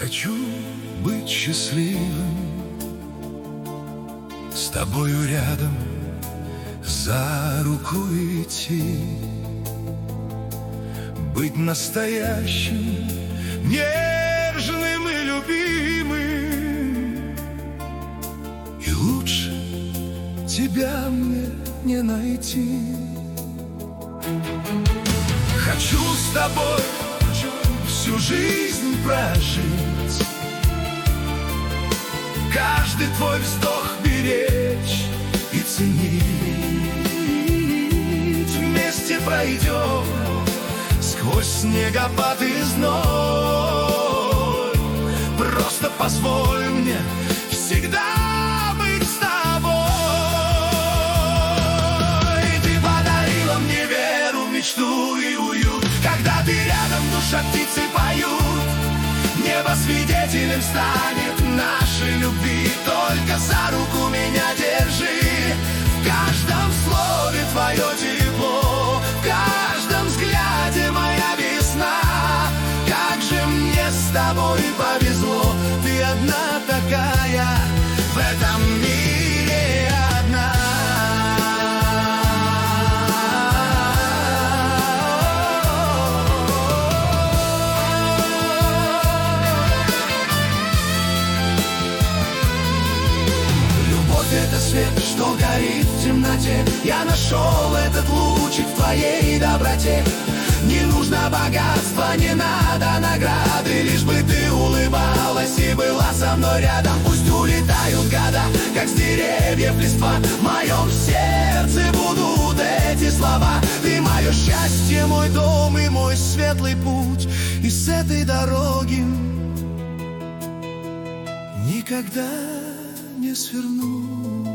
Хочу быть счастливым, с тобою рядом, за руку идти, быть настоящим, нежным и любимым. И лучше тебя мне не найти. Хочу с тобой всю жизнь прожить, каждый твой вздох беречь и ценить. Вместе пройдем сквозь снегопад и зной. Просто позволь мне всегда быть с тобой. Ты подарила мне веру, мечту и уют. Когда ты рядом, душа птицы поют. Небо свидетелем станет нашей любви. Только за руку меня держи. В каждом слове твое тепло, в каждом взгляде моя весна. Как же мне с тобой повезло. Ты одна такая в этом мире, одна. Это свет, что горит в темноте. Я нашел этот лучик в твоей доброте. Не нужно богатства, не надо награды, лишь бы ты улыбалась и была со мной рядом. Пусть улетают года, как с деревьев листва, в моем сердце будут эти слова. Ты мое счастье, мой дом и мой светлый путь. И с этой дороги никогда не сверну.